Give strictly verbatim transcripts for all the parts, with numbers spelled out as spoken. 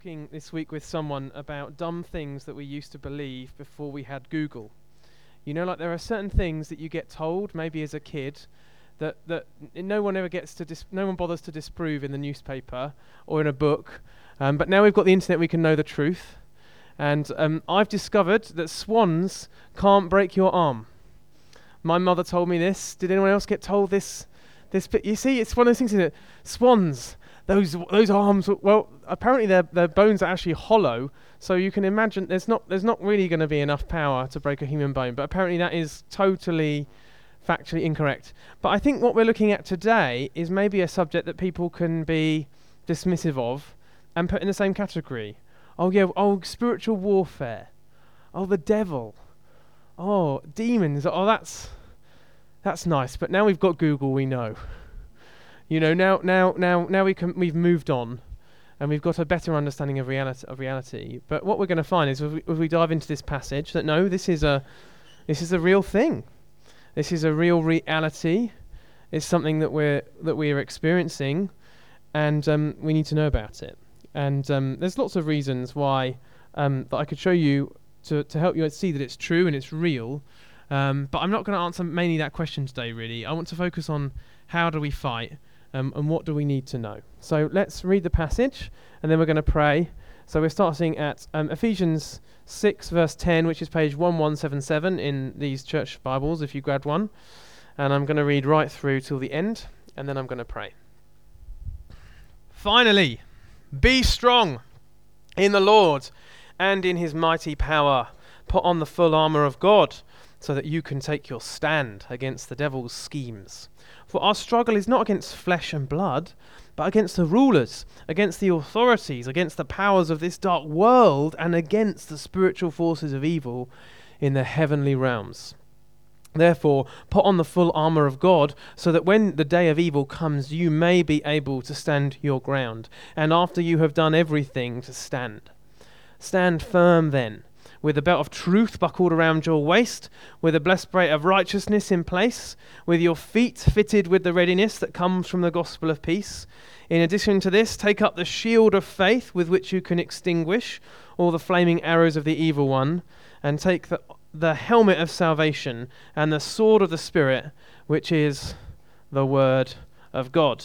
Talking this week with someone about dumb things that we used to believe before we had Google. You know, like there are certain things that you get told, maybe as a kid, that that n- no one ever gets to, dis- no one bothers to disprove in the newspaper or in a book. Um, but now we've got the internet, we can know the truth. And um, I've discovered that swans can't break your arm. My mother told me this. Did anyone else get told this? This, bit? You see, it's one of those things, isn't it? Swans. Those those arms, well, apparently their their bones are actually hollow, so you can imagine there's not there's not really going to be enough power to break a human bone. But apparently that is totally factually incorrect. But I think what we're looking at today is maybe a subject that people can be dismissive of and put in the same category. Oh yeah, oh spiritual warfare. Oh the devil. Oh demons. Oh that's that's nice. But now we've got Google, we know. You know, now, now, now, now we can, we've moved on, and we've got a better understanding of reality. Of reality. But what we're going to find is, if we, if we dive into this passage, that no, this is a, this is a real thing. This is a real reality. It's something that we're that we are experiencing, and um, we need to know about it. And um, there's lots of reasons why um, that I could show you to to help you see that it's true and it's real. Um, but I'm not going to answer mainly that question today. Really, I want to focus on how do we fight. Um, and what do we need to know? So let's read the passage, and then we're going to pray. So we're starting at um, Ephesians six, verse ten, which is page one one seven seven in these church Bibles, if you grabbed one. And I'm going to read right through till the end, and then I'm going to pray. Finally, be strong in the Lord and in his mighty power. Put on the full armour of God, so that you can take your stand against the devil's schemes. For our struggle is not against flesh and blood, but against the rulers, against the authorities, against the powers of this dark world, and against the spiritual forces of evil in the heavenly realms. Therefore, put on the full armour of God, so that when the day of evil comes, you may be able to stand your ground, and after you have done everything, to stand. Stand firm then, with the belt of truth buckled around your waist, with a breastplate of righteousness in place, with your feet fitted with the readiness that comes from the gospel of peace. In addition to this, take up the shield of faith with which you can extinguish all the flaming arrows of the evil one, and take the, the helmet of salvation and the sword of the Spirit, which is the word of God.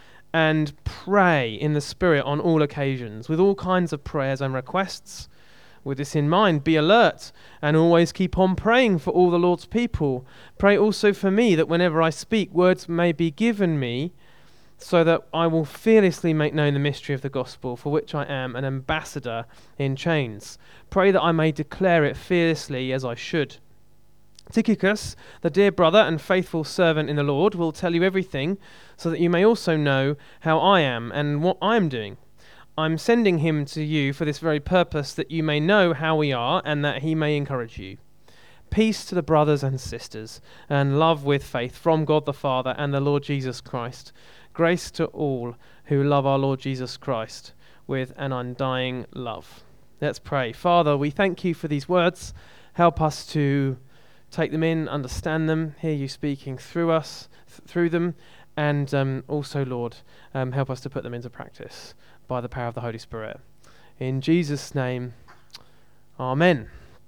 And pray in the Spirit on all occasions, with all kinds of prayers and requests. With this in mind, be alert and always keep on praying for all the Lord's people. Pray also for me, that whenever I speak, words may be given me, so that I will fearlessly make known the mystery of the gospel, for which I am an ambassador in chains. Pray that I may declare it fearlessly as I should. Tychicus, the dear brother and faithful servant in the Lord, will tell you everything, so that you may also know how I am and what I am doing. I'm sending him to you for this very purpose, that you may know how we are and that he may encourage you. Peace to the brothers and sisters, and love with faith from God the Father and the Lord Jesus Christ. Grace to all who love our Lord Jesus Christ with an undying love. Let's pray. Father, we thank you for these words. Help us to take them in, understand them, hear you speaking through us, th- through them, and um, also, Lord, um, help us to put them into practice by the power of the Holy Spirit. In Jesus' name, amen.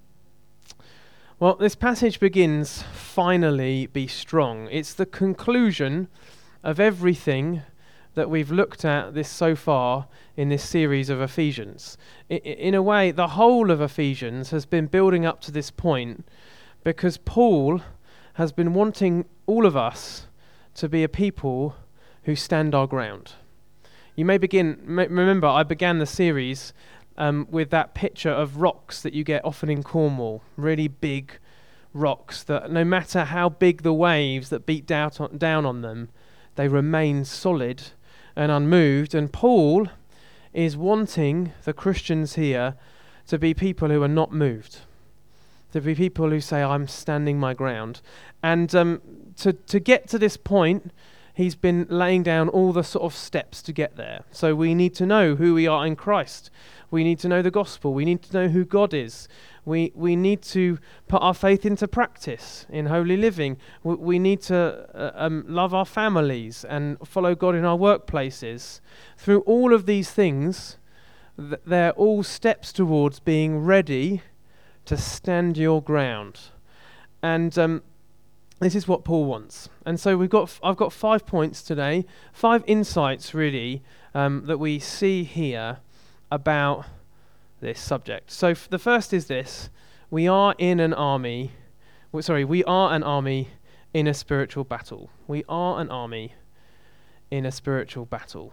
Well, this passage begins, finally be strong. It's the conclusion of everything that we've looked at this so far in this series of Ephesians. I, in a way, the whole of Ephesians has been building up to this point because Paul has been wanting all of us to be a people who stand our ground. You may begin, remember I began the series um, with that picture of rocks that you get often in Cornwall, really big rocks that no matter how big the waves that beat down on, down on them, they remain solid and unmoved. And Paul is wanting the Christians here to be people who are not moved, to be people who say, I'm standing my ground. And um, to, to get to this point, he's been laying down all the sort of steps to get there. So we need to know who we are in Christ. We need to know the gospel. We need to know who God is. We we need to put our faith into practice in holy living. We, we need to uh, um, love our families and follow God in our workplaces. Through all of these things, th- they're all steps towards being ready to stand your ground. And um, this is what Paul wants. And so we've got, f- I've got five points today, five insights really um, that we see here about this subject. So f- the first is this: we are in an army. W- sorry, we are an army in a spiritual battle. We are an army in a spiritual battle.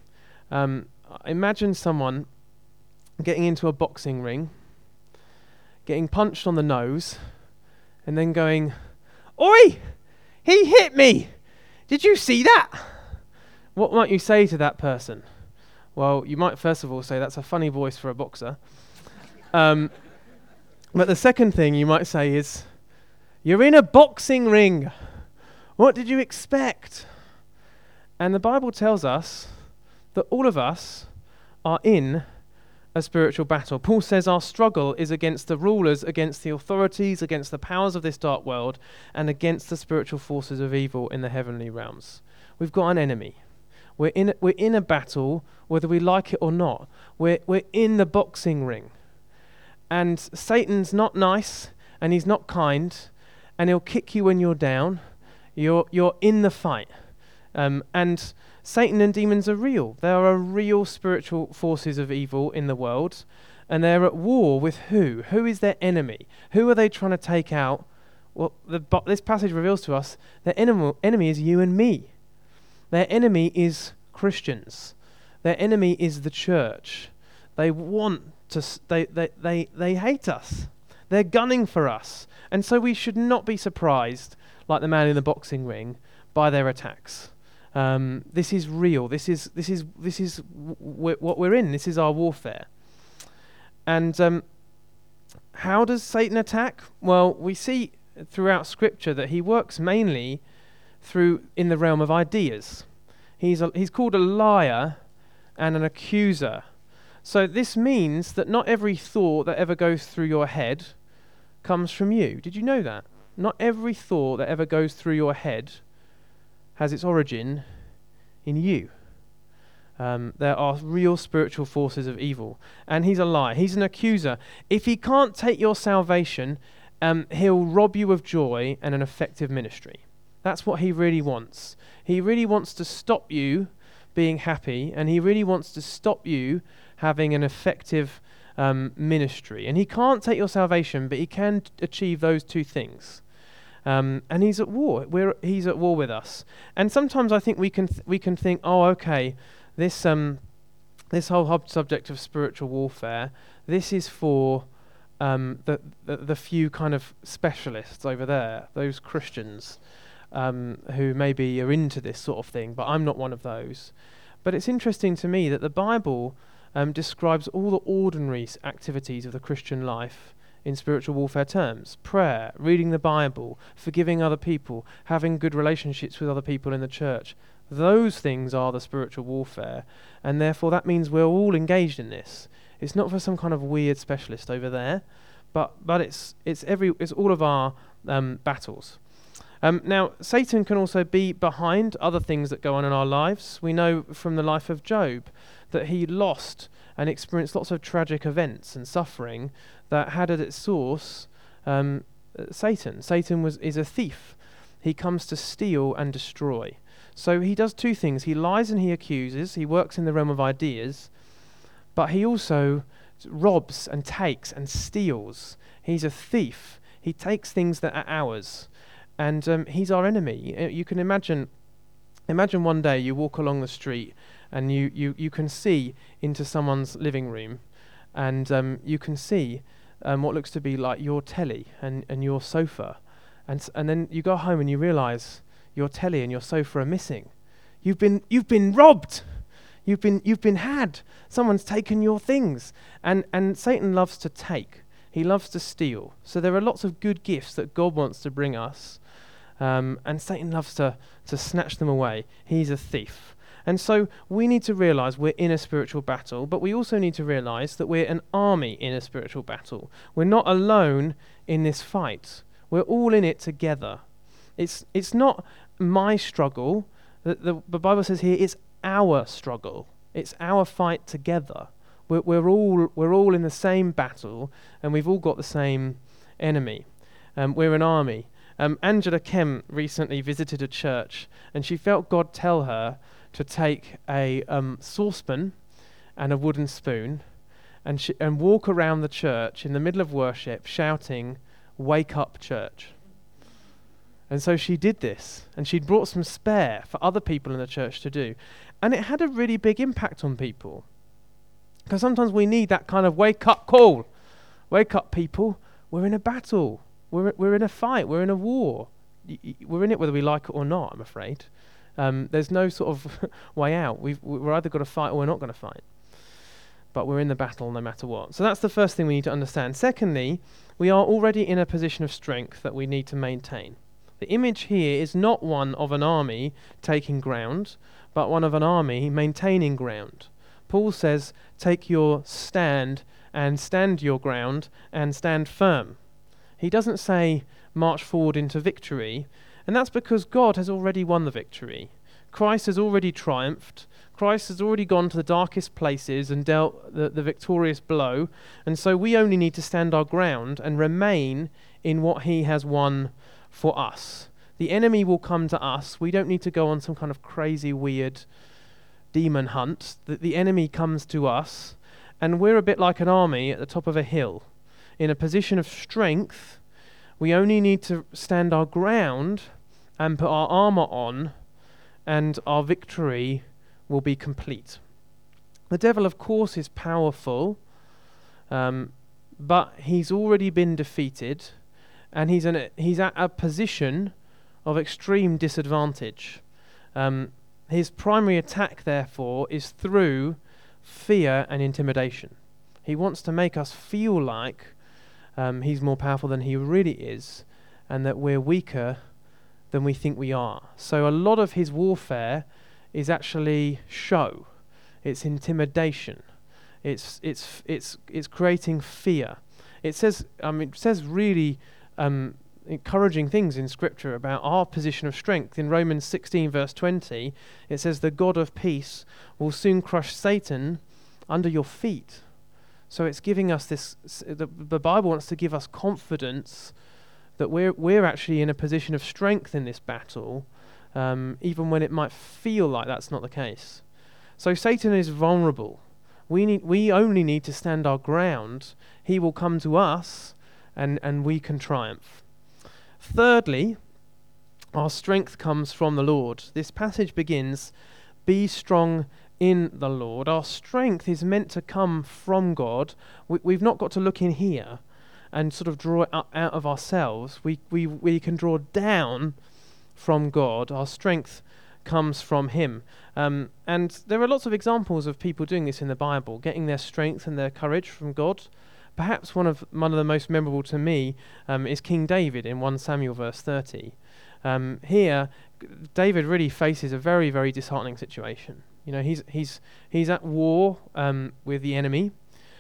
Um, imagine someone getting into a boxing ring, getting punched on the nose, and then going, "Oi! He hit me! Did you see that?" What might you say to that person? Well, you might first of all say that's a funny voice for a boxer. Um, but the second thing you might say is, "You're in a boxing ring. What did you expect?" And the Bible tells us that all of us are in a spiritual battle. Paul says our struggle is against the rulers, against the authorities, against the powers of this dark world, and against the spiritual forces of evil in the heavenly realms. We've got an enemy. We're in, we're in a battle, whether we like it or not. We're, we're in the boxing ring. And Satan's not nice, and he's not kind, and he'll kick you when you're down. You're, you're in the fight. Um, and Satan and demons are real. There are real spiritual forces of evil in the world, and they're at war with who? Who is their enemy? Who are they trying to take out? Well, the, but this passage reveals to us their enemy, enemy is you and me. Their enemy is Christians. Their enemy is the church. They want to. S- they, they they they hate us. They're gunning for us, and so we should not be surprised, like the man in the boxing ring, by their attacks. Um, this is real. This is this is this is w- w- what we're in. This is our warfare. And um, how does Satan attack? Well, we see throughout Scripture that he works mainly through in the realm of ideas. He's a, he's called a liar and an accuser. So this means that not every thought that ever goes through your head comes from you. Did you know that? Not every thought that ever goes through your head has its origin in you. Um, there are real spiritual forces of evil. And he's a liar. He's an accuser. If he can't take your salvation, um, he'll rob you of joy and an effective ministry. That's what he really wants. He really wants to stop you being happy, and he really wants to stop you having an effective um, ministry. And he can't take your salvation, but he can t- achieve those two things. Um, and he's at war. We're he's at war with us. And sometimes I think we can th- we can think, oh, okay, this um this whole hub subject of spiritual warfare, this is for um the, the the few kind of specialists over there, those Christians um, who maybe are into this sort of thing. But I'm not one of those. But it's interesting to me that the Bible um, describes all the ordinary s- activities of the Christian life in spiritual warfare terms: prayer, reading the Bible, forgiving other people, having good relationships with other people in the church. Those things are the spiritual warfare, and therefore that means we're all engaged in this. It's not for some kind of weird specialist over there, but but it's it's every it's all of our um, battles. Um, now, Satan can also be behind other things that go on in our lives. We know from the life of Job that he lost and experienced lots of tragic events and suffering that had at its source um, uh, Satan. Satan was is a thief. He comes to steal and destroy. So he does two things. He lies and he accuses. He works in the realm of ideas, but he also robs and takes and steals. He's a thief. He takes things that are ours, and um, he's our enemy. Uh, You can imagine, imagine one day you walk along the street and you, you, you can see into someone's living room, and um, you can see um, what looks to be like your telly and, and your sofa, and s- and then you go home and you realise your telly and your sofa are missing. You've been you've been robbed. You've been you've been had. Someone's taken your things, and and Satan loves to take. He loves to steal. So there are lots of good gifts that God wants to bring us, um, and Satan loves to to snatch them away. He's a thief. And so we need to realize we're in a spiritual battle, but we also need to realize that we're an army in a spiritual battle. We're not alone in this fight. We're all in it together. It's it's not my struggle. The, the, the Bible says here it's our struggle. It's our fight together. We're, we're all we're all in the same battle, and we've all got the same enemy. Um, we're an army. Um, Angela Kemp recently visited a church, and she felt God tell her to take a um, saucepan and a wooden spoon, and sh- and walk around the church in the middle of worship, shouting, "Wake up, church!" And so she did this, and she'd brought some spare for other people in the church to do, and it had a really big impact on people. Because sometimes we need that kind of wake up call. Wake up, people! We're in a battle. We're we're in a fight. We're in a war. Y- y- we're in it whether we like it or not, I'm afraid. Um, there's no sort of way out. We've, we're either got to fight or we're not going to fight. But we're in the battle no matter what. So that's the first thing we need to understand. Secondly, we are already in a position of strength that we need to maintain. The image here is not one of an army taking ground, but one of an army maintaining ground. Paul says, take your stand and stand your ground and stand firm. He doesn't say march forward into victory, and that's because God has already won the victory. Christ has already triumphed. Christ has already gone to the darkest places and dealt the, the victorious blow, and so we only need to stand our ground and remain in what he has won for us. The enemy will come to us. We don't need to go on some kind of crazy, weird demon hunt. The, the enemy comes to us, and we're a bit like an army at the top of a hill. In a position of strength, we only need to stand our ground and put our armor on, and our victory will be complete. The devil, of course, is powerful, um, but he's already been defeated, and he's in a, he's at a position of extreme disadvantage. Um, his primary attack, therefore, is through fear and intimidation. He wants to make us feel like um, he's more powerful than he really is, and that we're weaker than we think we are. So a lot of his warfare is actually show. It's intimidation. It's it's it's it's creating fear. It says um, it says really um, encouraging things in Scripture about our position of strength. In Romans sixteen verse twenty, it says, "The God of peace will soon crush Satan under your feet." So it's giving us this. The, the Bible wants to give us confidence that we're we're actually in a position of strength in this battle, um, even when it might feel like that's not the case. So Satan is vulnerable. We need we only need to stand our ground. He will come to us, and and we can triumph. Thirdly, our strength comes from the Lord. This passage begins, "Be strong in the Lord." Our strength is meant to come from God. We, we've not got to look in here and sort of draw it up out of ourselves. We we we can draw down from God. Our strength comes from him. Um, and there are lots of examples of people doing this in the Bible, getting their strength and their courage from God. Perhaps one of one of the most memorable to me um, is King David in First Samuel verse thirty. Um, here, David really faces a very, very disheartening situation. You know, he's he's he's at war um, with the enemy,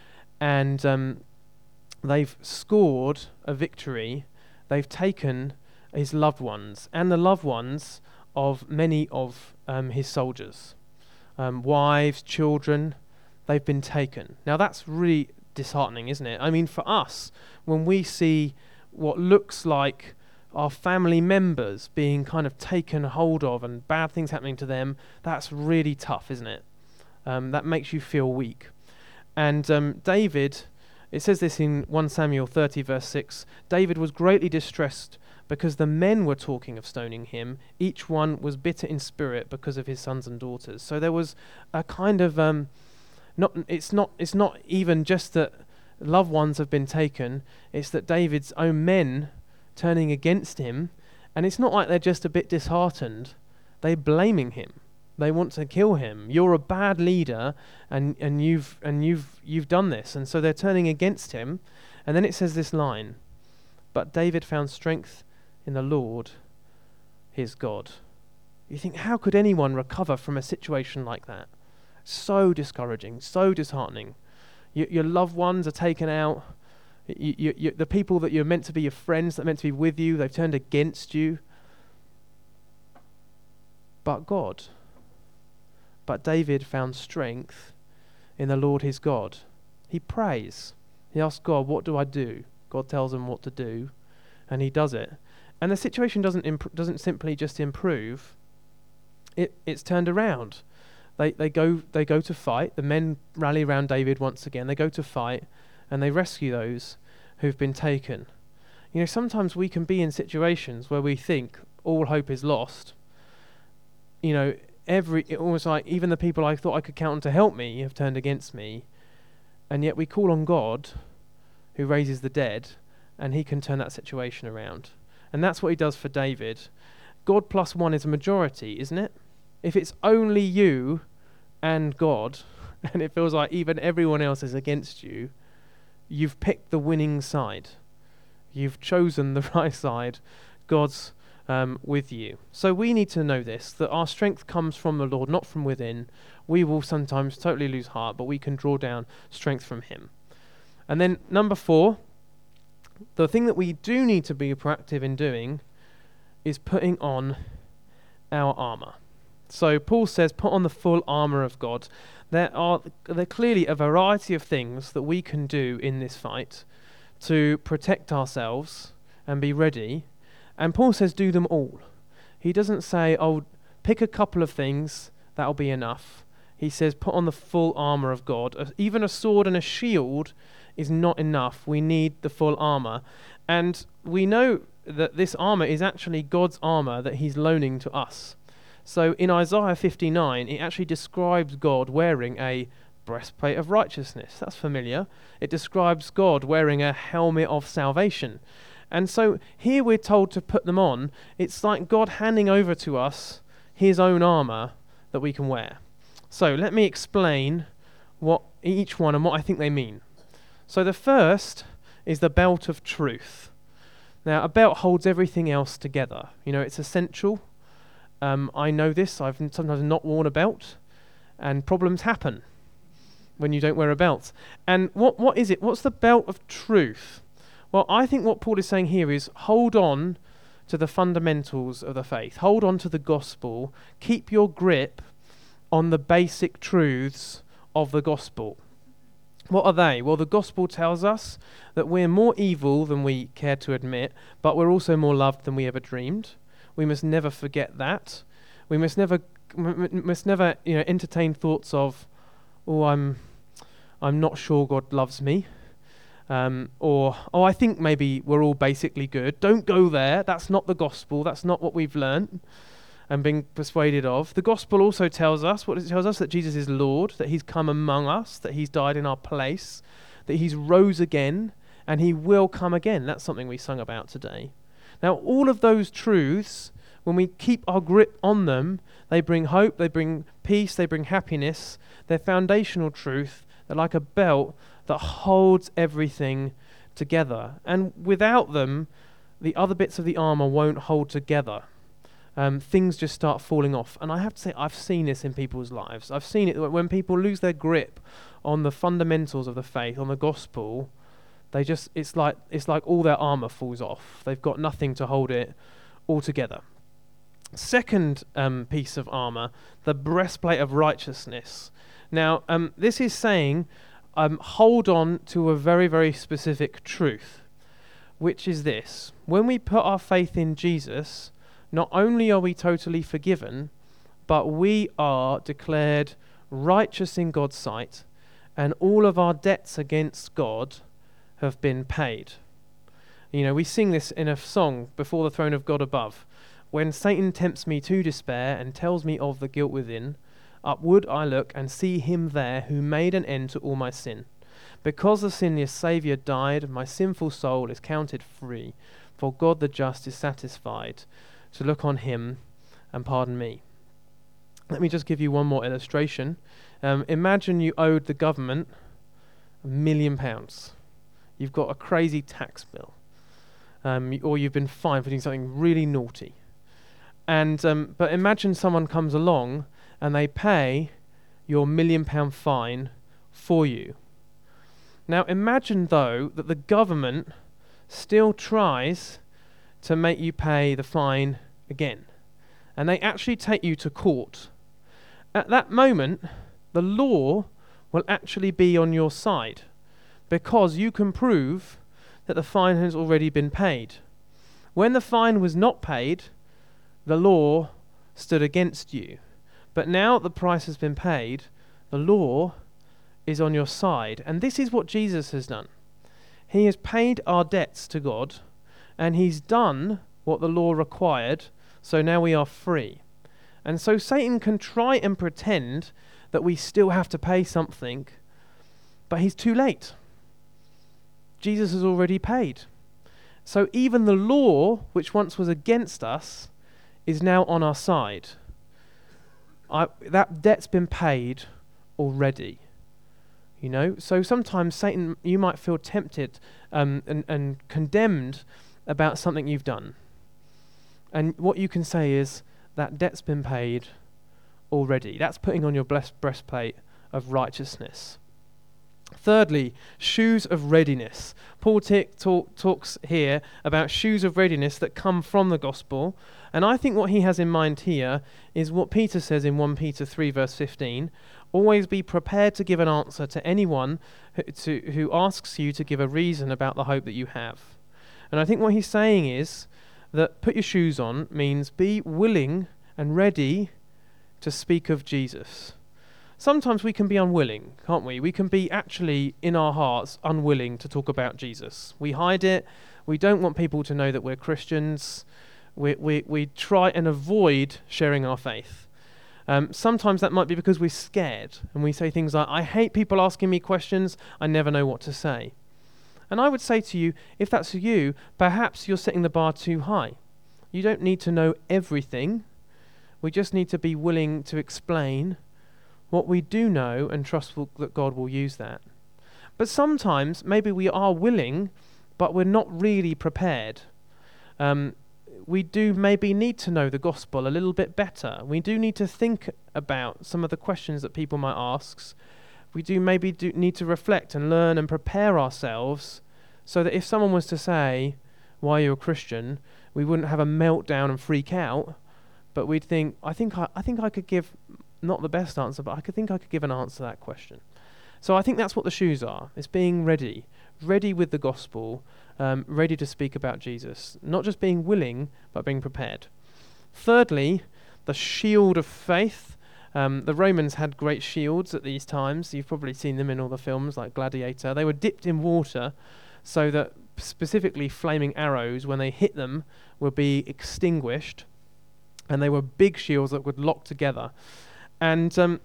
and um, they've scored a victory. They've taken his loved ones and the loved ones of many of um, his soldiers, um, wives, children. They've been taken. Now that's really disheartening, isn't it? I mean, for us, when we see what looks like our family members being kind of taken hold of and bad things happening to them, that's really tough, isn't it? Um, that makes you feel weak. And um, David, it says this in First Samuel thirty verse six, David was greatly distressed because the men were talking of stoning him. Each one was bitter in spirit because of his sons and daughters. So there was a kind of um, not. It's not. It's not even just that loved ones have been taken. It's that David's own men turning against him, and it's not like they're just a bit disheartened. They're blaming him. They want to kill him. You're a bad leader, and and you've and you've you've done this, and so they're turning against him. And then it says this line: "But David found strength in the Lord, his God." You think, how could anyone recover from a situation like that? So discouraging, so disheartening. You, your loved ones are taken out. You, you, you, the people that you're meant to be your friends, that are meant to be with you, they've turned against you. But God, but David found strength in the Lord his God. He prays. He asks God, what do I do? God tells him what to do, and he does it. And the situation doesn't imp- doesn't simply just improve. It it's turned around. They they go they go to fight. The men rally around David once again. They go to fight, and they rescue those who've been taken. You know, sometimes we can be in situations where we think all hope is lost. You know, every it almost like even the people I thought I could count on to help me have turned against me, and yet we call on God, who raises the dead, and he can turn that situation around. And that's what he does for David. God plus one is a majority, isn't it? If it's only you and God, and it feels like even everyone else is against you, you've picked the winning side. You've chosen the right side. God's um, with you. So we need to know this, that our strength comes from the Lord, not from within. We will sometimes totally lose heart, but we can draw down strength from him. And then number four, the thing that we do need to be proactive in doing is putting on our armour. So Paul says, put on the full armour of God. There are there are clearly a variety of things that we can do in this fight to protect ourselves and be ready. And Paul says, do them all. He doesn't say, oh, pick a couple of things, that'll be enough. He says, put on the full armour of God. Uh, even a sword and a shield is not enough. We need the full armour. And we know that this armour is actually God's armour that he's loaning to us. So in Isaiah fifty-nine, it actually describes God wearing a breastplate of righteousness. That's familiar. It describes God wearing a helmet of salvation. And so here we're told to put them on. It's like God handing over to us his own armour that we can wear. So let me explain what each one and what I think they mean. So the first is the belt of truth. Now, a belt holds everything else together. You know, it's essential. Um, I know this. I've sometimes not worn a belt, and problems happen when you don't wear a belt. And what what is it? What's the belt of truth? Well, I think what Paul is saying here is hold on to the fundamentals of the faith. Hold on to the gospel. Keep your grip on the basic truths of the gospel. What are they? Well, the gospel tells us that we're more evil than we care to admit, but we're also more loved than we ever dreamed. We must never forget that. We must never, m- must never, you know, entertain thoughts of, "Oh, I'm, I'm not sure God loves me," um, or "Oh, I think maybe we're all basically good." Don't go there. That's not the gospel. That's not what we've learnt and been persuaded of. The gospel also tells us, what it tells us, that Jesus is Lord, that he's come among us, that he's died in our place, that he's rose again, and he will come again. That's something we sung about today. Now, all of those truths, when we keep our grip on them, they bring hope, they bring peace, they bring happiness. They're foundational truth. They're like a belt that holds everything together. And without them, the other bits of the armor won't hold together. Um, things just start falling off. And I have to say, I've seen this in people's lives. I've seen it when people lose their grip on the fundamentals of the faith, on the gospel. They just, it's like it's like all their armor falls off. They've got nothing to hold it all together. Second um, piece of armor, the breastplate of righteousness. Now, um, this is saying, um, hold on to a very, very specific truth, which is this. When we put our faith in Jesus, not only are we totally forgiven, but we are declared righteous in God's sight, and all of our debts against God have been paid. You know, we sing this in a song, Before the Throne of God Above. When Satan tempts me to despair and tells me of the guilt within, upward I look and see him there who made an end to all my sin. Because the sinless Saviour died, my sinful soul is counted free, for God the just is satisfied to look on him and pardon me. Let me just give you one more illustration. Um, imagine you owed the government a million pounds. You've got a crazy tax bill, um, or you've been fined for doing something really naughty. And um, but imagine someone comes along and they pay your million pound fine for you. Now imagine though that the government still tries to make you pay the fine again, and they actually take you to court. At that moment, the law will actually be on your side, because you can prove that the fine has already been paid. When the fine was not paid, the law stood against you. But now the price has been paid, the law is on your side. And this is what Jesus has done. He has paid our debts to God, and he's done what the law required, so now we are free. And so Satan can try and pretend that we still have to pay something, but he's too late. Jesus has already paid. So even the law, which once was against us, is now on our side. I, that debt's been paid already. You know, so sometimes Satan, you might feel tempted um, and, and condemned about something you've done. And what you can say is, that debt's been paid already. That's putting on your blessed breastplate of righteousness. Thirdly, shoes of readiness. Paul t- talk, talks here about shoes of readiness that come from the gospel. And I think what he has in mind here is what Peter says in First Peter three verse fifteen. Always be prepared to give an answer to anyone who, to, who asks you to give a reason about the hope that you have. And I think what he's saying is that put your shoes on means be willing and ready to speak of Jesus. Sometimes we can be unwilling, can't we? We can be actually, in our hearts, unwilling to talk about Jesus. We hide it. We don't want people to know that we're Christians. We we we try and avoid sharing our faith. Um, sometimes that might be because we're scared, and we say things like, I hate people asking me questions, I never know what to say. And I would say to you, if that's you, perhaps you're setting the bar too high. You don't need to know everything. We just need to be willing to explain what we do know and trust will, that God will use that. But sometimes maybe we are willing, but we're not really prepared. Um, we do maybe need to know the gospel a little bit better. We do need to think about some of the questions that people might ask. We do maybe do need to reflect and learn and prepare ourselves so that if someone was to say, why are you a Christian? We wouldn't have a meltdown and freak out, but we'd think, I think I, I think I could give not the best answer, but I could think I could give an answer to that question. So I think that's what the shoes are. It's being ready, ready with the gospel, um, ready to speak about Jesus. Not just being willing, but being prepared. Thirdly, the shield of faith. Um, the Romans had great shields at these times. You've probably seen them in all the films like Gladiator. They were dipped in water so that specifically flaming arrows, when they hit them, would be extinguished. And they were big shields that would lock together. And um,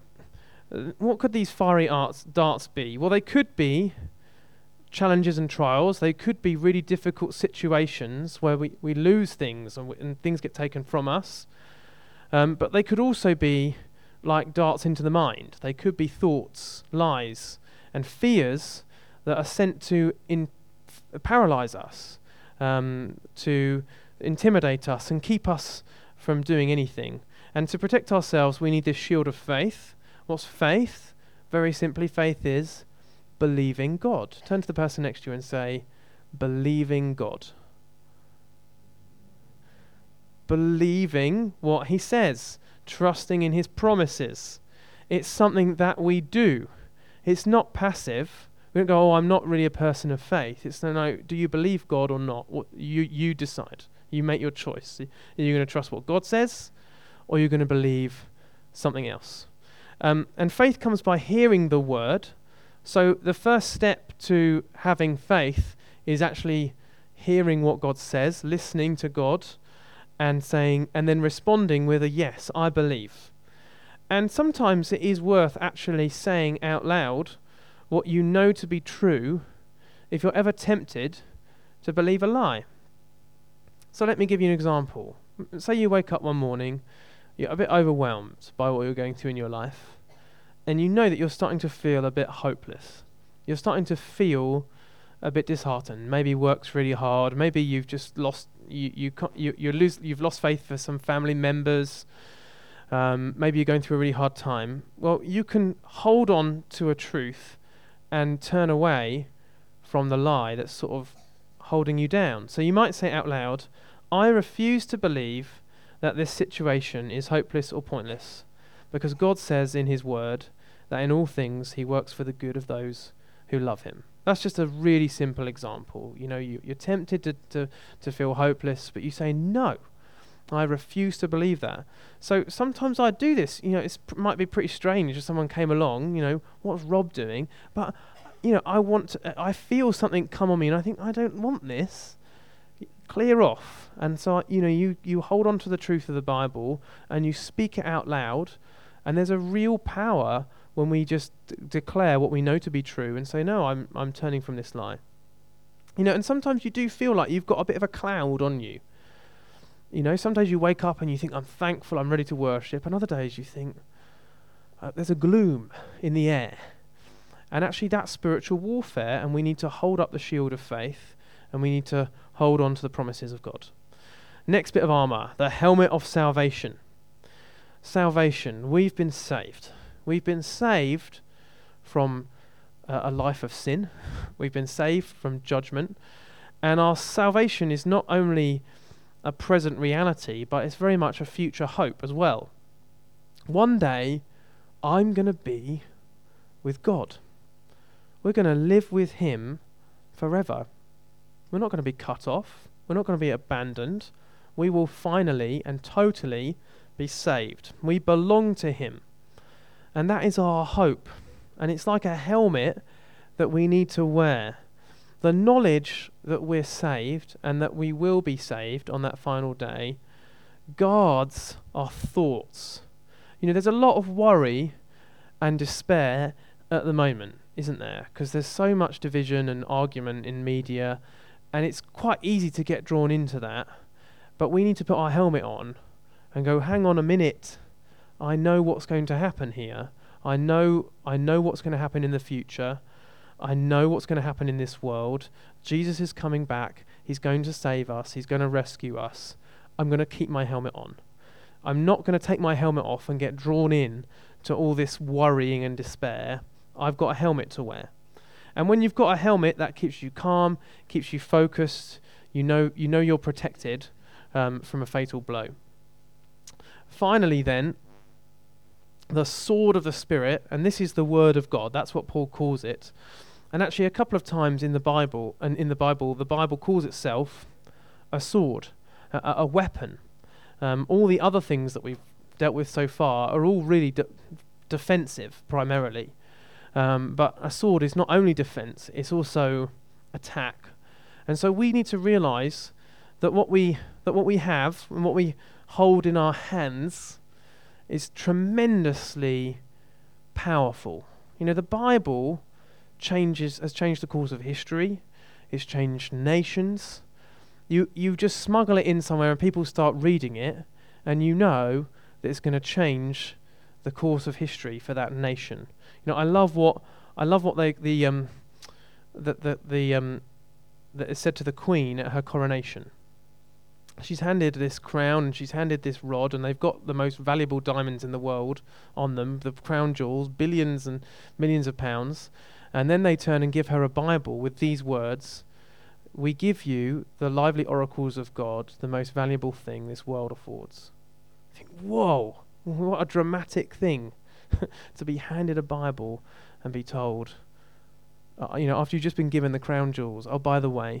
what could these fiery arts, darts be? Well, they could be challenges and trials. They could be really difficult situations where we, we lose things and, w- and things get taken from us. Um, but they could also be like darts into the mind. They could be thoughts, lies, and fears that are sent to in, f- paralyze us, um, to intimidate us and keep us from doing anything. And to protect ourselves, we need this shield of faith. What's faith? Very simply, faith is believing God. Turn to the person next to you and say, believing God. Believing what he says, trusting in his promises. It's something that we do. It's not passive. We don't go, oh, I'm not really a person of faith. It's no, no, do you believe God or not? What, you, you decide. You make your choice. Are you going to trust what God says, or are you going to believe something else? Um, and faith comes by hearing the word. So the first step to having faith is actually hearing what God says, listening to God, and saying, and then responding with a yes, I believe. And sometimes it is worth actually saying out loud what you know to be true if you're ever tempted to believe a lie. So let me give you an example. Say you wake up one morning, you're a bit overwhelmed by what you're going through in your life, and you know that you're starting to feel a bit hopeless. You're starting to feel a bit disheartened. Maybe work's really hard. Maybe you've just lost you you you you lose you've lost faith for some family members. Um, maybe you're going through a really hard time. Well, you can hold on to a truth and turn away from the lie that's sort of holding you down. So you might say out loud, I refuse to believe that this situation is hopeless or pointless, because God says in his word that in all things he works for the good of those who love him. That's just a really simple example. You know, you, you're tempted to, to, to feel hopeless, but you say, no, I refuse to believe that. So sometimes I do this. You know, it might be pretty strange if someone came along, you know, what's Rob doing? But, you know, I want to, I feel something come on me and I think, I don't want this. Clear off. And so, you know, you, you hold on to the truth of the Bible and you speak it out loud. And there's a real power when we just d- declare what we know to be true and say, no, I'm I'm turning from this lie. You know, and sometimes you do feel like you've got a bit of a cloud on you. You know, sometimes you wake up and you think, I'm thankful, I'm ready to worship. And other days you think, uh, there's a gloom in the air. And actually that's spiritual warfare, and we need to hold up the shield of faith, and we need to hold on to the promises of God. Next bit of armor, the helmet of salvation. Salvation, we've been saved. We've been saved from uh, a life of sin. We've been saved from judgment. And our salvation is not only a present reality, but it's very much a future hope as well. One day, I'm going to be with God. We're going to live with him forever. We're not going to be cut off. We're not going to be abandoned. We will finally and totally be saved. We belong to him. And that is our hope. And it's like a helmet that we need to wear. The knowledge that we're saved and that we will be saved on that final day guards our thoughts. You know, there's a lot of worry and despair at the moment, isn't there? Because there's so much division and argument in media, and it's quite easy to get drawn into that. But we need to put our helmet on and go, hang on a minute. I know what's going to happen here. I know I know what's going to happen in the future. I know what's going to happen in this world. Jesus is coming back. He's going to save us. He's going to rescue us. I'm going to keep my helmet on. I'm not going to take my helmet off and get drawn in to all this worrying and despair. I've got a helmet to wear. And when you've got a helmet, that keeps you calm, keeps you focused. You know, you know you're protected um, from a fatal blow. Finally then, the sword of the Spirit, and this is the word of God. That's what Paul calls it. And actually a couple of times in the Bible, and in the Bible, the Bible calls itself a sword, a, a weapon. Um, all the other things that we've dealt with so far are all really de- defensive, primarily. Um, but a sword is not only defense, it's also attack. And so we need to realize that what we that what we have and what we hold in our hands is tremendously powerful. You know, the Bible changes has changed the course of history. It's changed nations. You you just smuggle it in somewhere and people start reading it, and you know that it's going to change the course of history for that nation. You know, I love what I love what they the um that the the um that is said to the Queen at her coronation. She's handed this crown and she's handed this rod, and they've got the most valuable diamonds in the world on them, the crown jewels, billions and millions of pounds. And then they turn and give her a Bible with these words: "We give you the lively oracles of God, the most valuable thing this world affords." I think, whoa, what a dramatic thing to be handed a Bible and be told, uh, you know, after you've just been given the crown jewels, oh, by the way,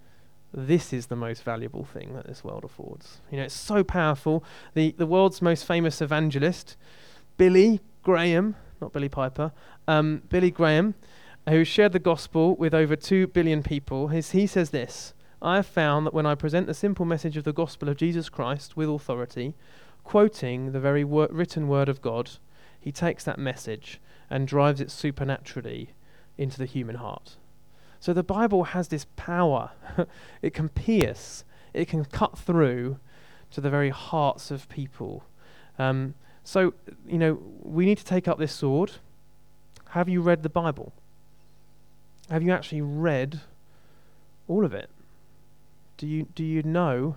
this is the most valuable thing that this world affords. You know, it's so powerful. The the world's most famous evangelist, Billy Graham, not Billy Piper, um, Billy Graham, who shared the gospel with over two billion people, his, he says this: "I have found that when I present the simple message of the gospel of Jesus Christ with authority, quoting the very wor- written word of God, he takes that message and drives it supernaturally into the human heart." So the Bible has this power. It can pierce. It can cut through to the very hearts of people. Um, so, you know, we need to take up this sword. Have you read the Bible? Have you actually read all of it? Do you do you know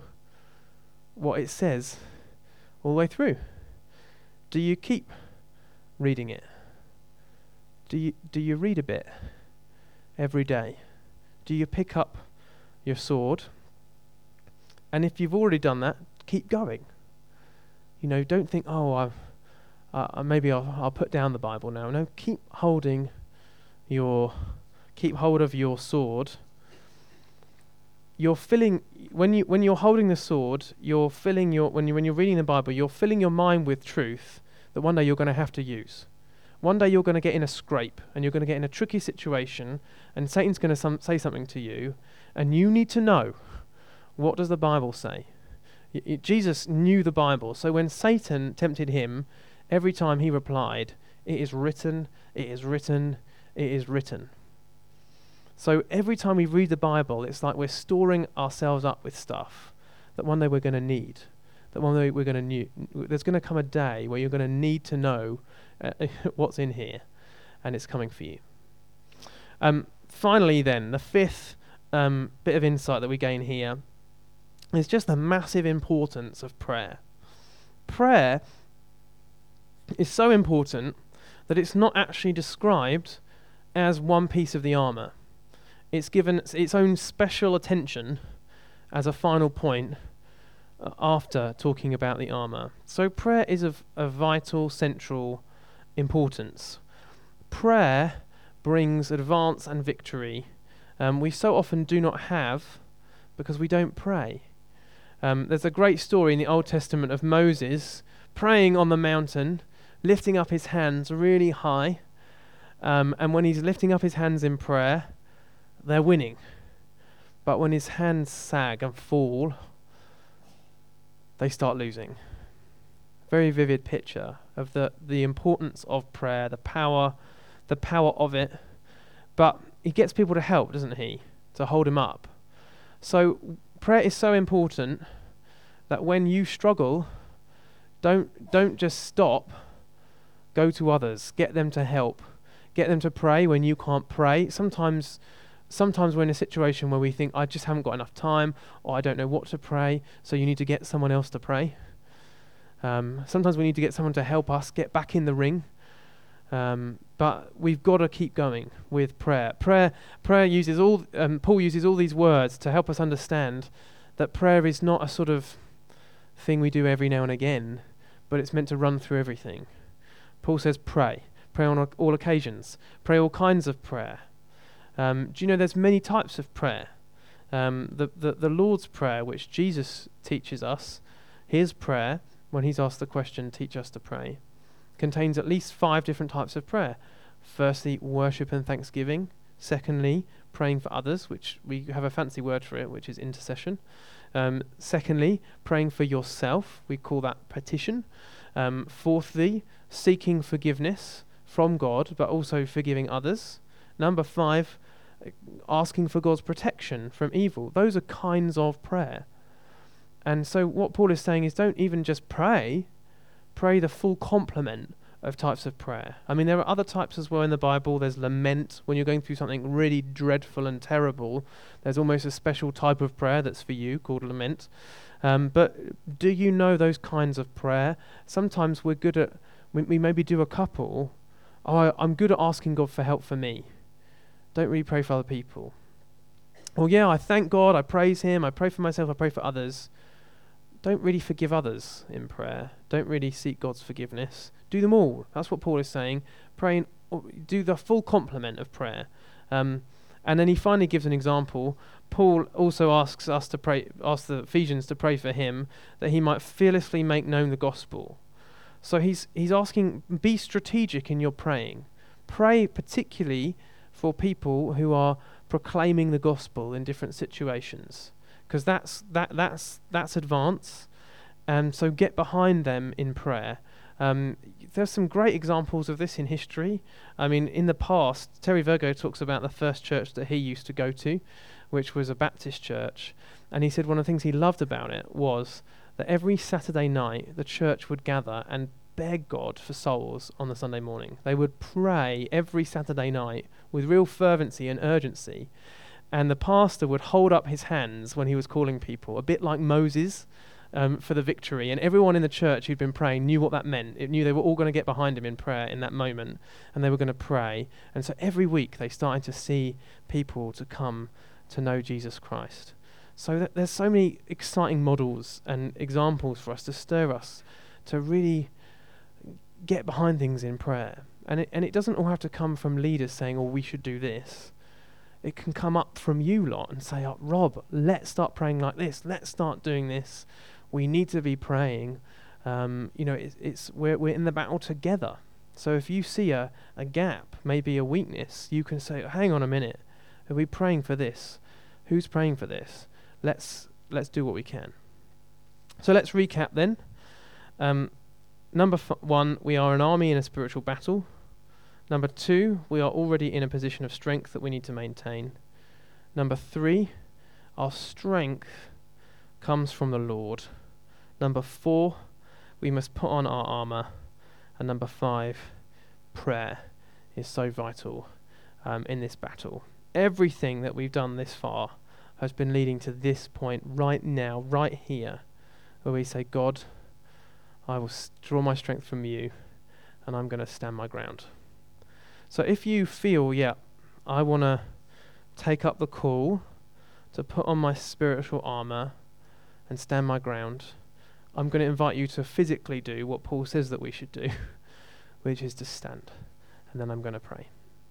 what it says all the way through? Do you keep reading it? Do you do you read a bit every day? Do you pick up your sword? And if you've already done that, keep going. You know, don't think, oh, I've uh, maybe I'll, I'll put down the Bible now. No, keep holding your, keep hold of your sword. You're filling when you when you're holding the sword. You're filling your when you when you're reading the Bible. You're filling your mind with truth that one day you're going to have to use. One day you're going to get in a scrape and you're going to get in a tricky situation, and Satan's going to some, say something to you, and you need to know, what does the Bible say? Y- y- Jesus knew the Bible, so when Satan tempted him, every time he replied, "It is written, it is written, it is written." So every time we read the Bible, it's like we're storing ourselves up with stuff that one day we're going to need. That one day we're going to need. There's going to come a day where you're going to need to know uh, what's in here, and it's coming for you. Um, finally, then, the fifth um, bit of insight that we gain here is just the massive importance of prayer. Prayer is so important that it's not actually described as one piece of the armour. It's given its own special attention as a final point uh, after talking about the armour. So prayer is of a vital, central importance. Prayer brings advance and victory. Um, we so often do not have because we don't pray. Um, there's a great story in the Old Testament of Moses praying on the mountain, lifting up his hands really high, um, and when he's lifting up his hands in prayer, they're winning. But when his hands sag and fall, they start losing. Very vivid picture of the, the importance of prayer, the power, the power of it. But he gets people to help, doesn't he? To hold him up. So prayer is so important that when you struggle, don't don't just stop. Go to others. Get them to help. Get them to pray when you can't pray. Sometimes Sometimes we're in a situation where we think, I just haven't got enough time, or I don't know what to pray, so you need to get someone else to pray. Um, sometimes we need to get someone to help us get back in the ring. Um, but we've got to keep going with prayer. Prayer, prayer uses all. Um, Paul uses all these words to help us understand that prayer is not a sort of thing we do every now and again, but it's meant to run through everything. Paul says, pray, pray on all occasions, pray all kinds of prayer. Um, do you know there's many types of prayer? Um, the, the the Lord's Prayer, which Jesus teaches us, his prayer, when he's asked the question, teach us to pray, contains at least five different types of prayer. Firstly, worship and thanksgiving. Secondly, praying for others, which we have a fancy word for it, which is intercession. Um, secondly, praying for yourself. We call that petition. Um, fourthly, seeking forgiveness from God, but also forgiving others. Number five, asking for God's protection from evil. Those are kinds of prayer. And so what Paul is saying is don't even just pray, pray the full complement of types of prayer. I mean, there are other types as well in the Bible. There's lament. When you're going through something really dreadful and terrible, there's almost a special type of prayer that's for you called lament. Um, but do you know those kinds of prayer? Sometimes we're good at, we, we maybe do a couple. Oh, I, I'm good at asking God for help for me. Don't really pray for other people. Well, yeah, I thank God, I praise him, I pray for myself, I pray for others. Don't really forgive others in prayer. Don't really seek God's forgiveness. Do them all. That's what Paul is saying. Pray in, do the full complement of prayer. Um, and then he finally gives an example. Paul also asks us to pray, asks the Ephesians to pray for him, that he might fearlessly make known the gospel. So he's he's asking, be strategic in your praying. Pray particularly for people who are proclaiming the gospel in different situations, because that's that that's that's advance, and so get behind them in prayer. Um, there's some great examples of this in history. I mean, in the past, Terry Virgo talks about the first church that he used to go to, which was a Baptist church, and he said one of the things he loved about it was that every Saturday night the church would gather and beg God for souls on the Sunday morning. They would pray every Saturday night with real fervency and urgency, and the pastor would hold up his hands when he was calling people, a bit like Moses um, for the victory, and everyone in the church who'd been praying knew what that meant. It knew they were all going to get behind him in prayer in that moment, and they were going to pray. And so every week they started to see people to come to know Jesus Christ. So th- there's so many exciting models and examples for us to stir us to really get behind things in prayer. And it, and it doesn't all have to come from leaders saying, oh, we should do this. It can come up from you lot and say, oh, Rob, let's start praying like this. Let's start doing this. We need to be praying. Um, you know, it's, it's we're, we're in the battle together. So if you see a, a gap, maybe a weakness, you can say, hang on a minute. Are we praying for this? Who's praying for this? Let's let's do what we can. So let's recap then. Um, number f- one, we are an army in a spiritual battle. Number two, we are already in a position of strength that we need to maintain. Number three, our strength comes from the Lord. Number four, we must put on our armour. And number five, prayer is so vital um, in this battle. Everything that we've done this far has been leading to this point right now, right here, where we say, God, I will s- draw my strength from you, and I'm going to stand my ground. So if you feel, yeah, I want to take up the call to put on my spiritual armour and stand my ground, I'm going to invite you to physically do what Paul says that we should do, which is to stand. And then I'm going to pray.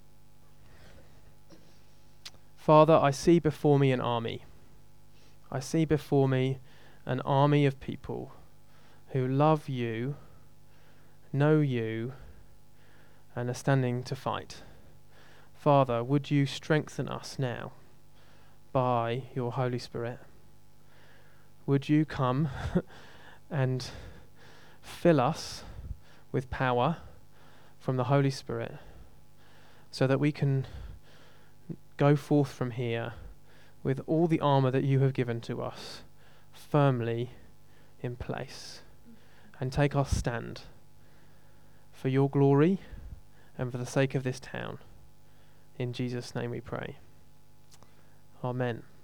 Father, I see before me an army. I see before me an army of people who love you, know you, and are standing to fight. Father, would you strengthen us now by your Holy Spirit? Would you come and fill us with power from the Holy Spirit so that we can go forth from here with all the armour that you have given to us firmly in place and take our stand for your glory and for the sake of this town. In Jesus' name we pray. Amen.